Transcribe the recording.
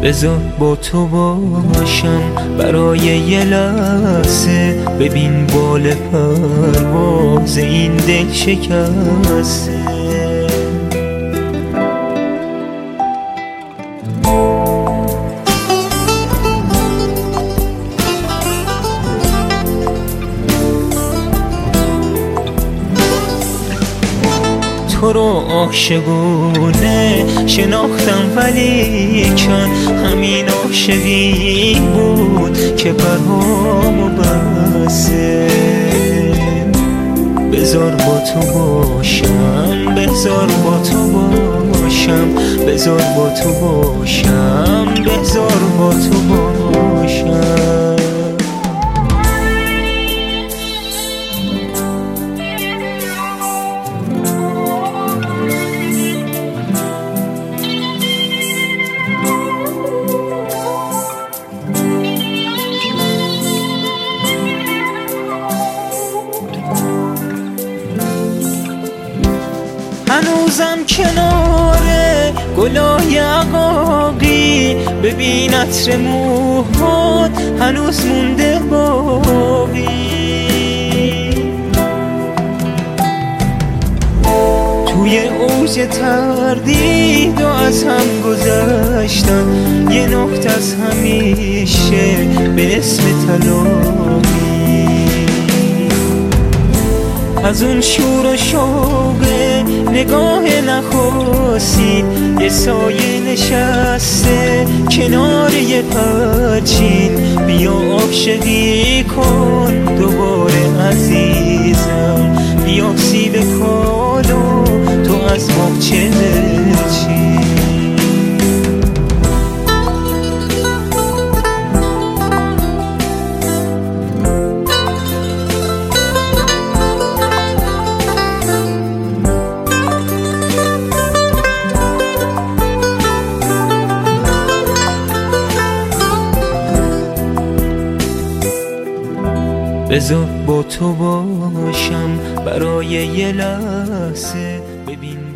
بذار با تو باشم برای یه لحظه، ببین بال پرواز این دل شکسته. تو رو عاشقونه شناختم ولیکن همین عاشقی بود که پرهامو بسته. بذار با تو باشم، بذار با تو باشم، بذار با تو باشم، بذار با تو باشم. هنوزم کنار گلای عقاقی، ببین عطر موهات هنوز مونده باقی. توی اوج تردید و از هم گذشتن، یه نقطه از همیشه به اسم تلاقی. از اون شور و شوق نگاه نخستید، یه سایه نشسته کنار یه پرچین. بیا عاشقی کن دوباره عزیزم، بیا سیب کالو تو از باغچه برچین. بذار با تو باشم برای یه لحظه، ببین